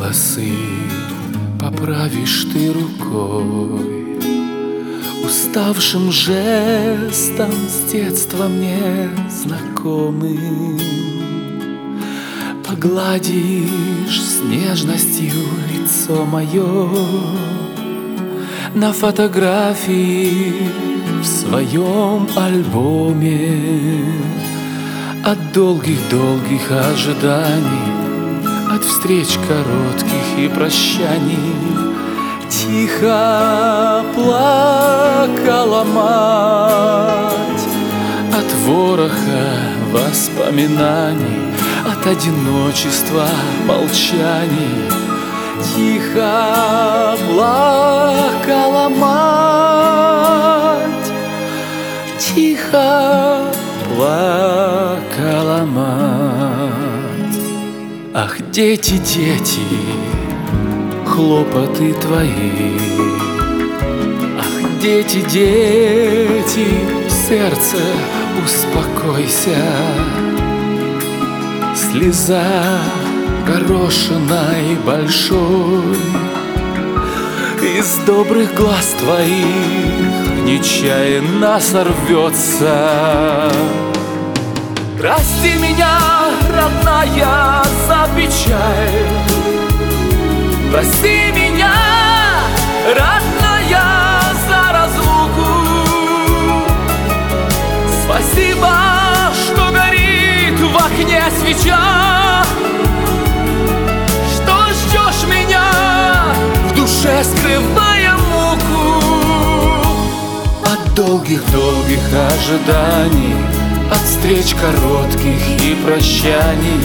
волосы поправишь ты рукой, уставшим жестом с детства мне знакомым. Погладишь с нежностью лицо мое на фотографии в своем альбоме. От долгих-долгих ожиданий, от встреч коротких и прощаний тихо плакала мать. От вороха воспоминаний, от одиночества молчаний тихо плакала мать. Тихо плакала мать. Ах, дети, дети, хлопоты твои. Ах, дети, дети, сердце, успокойся. Слеза горошиной большой из добрых глаз твоих нечаянно сорвется. Прости меня, родная, за печаль. Прости меня, родная, за разлуку. Спасибо, что горит в окне свеча, что ждешь меня, в душе скрывая муку. От долгих-долгих ожиданий, от встреч коротких и прощаний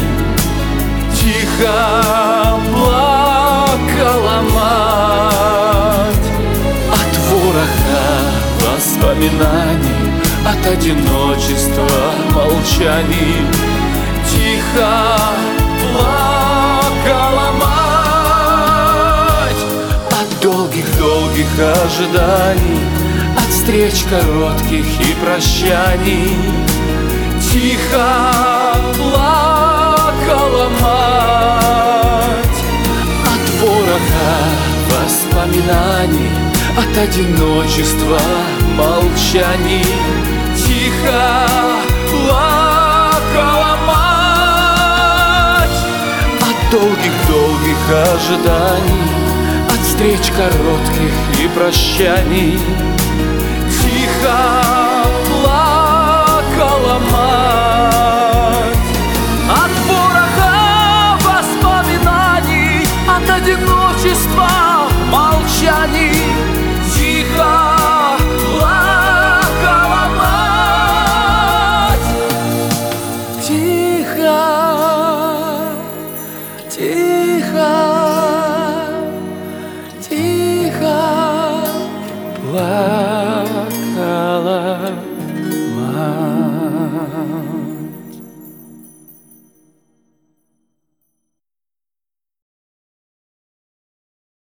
тихо плакала мать. От вороха воспоминаний, от одиночества молчаний тихо плакала мать. От долгих-долгих ожиданий, от встреч коротких и прощаний тихо плакала мать. От вороха воспоминаний, от одиночества молчаний тихо плакала мать. От долгих-долгих ожиданий, от встреч коротких и прощаний тихо плакала мать. От вороха воспоминаний, от одиночества молчаний тихо плакала мать. Тихо, тихо, тихо плакала.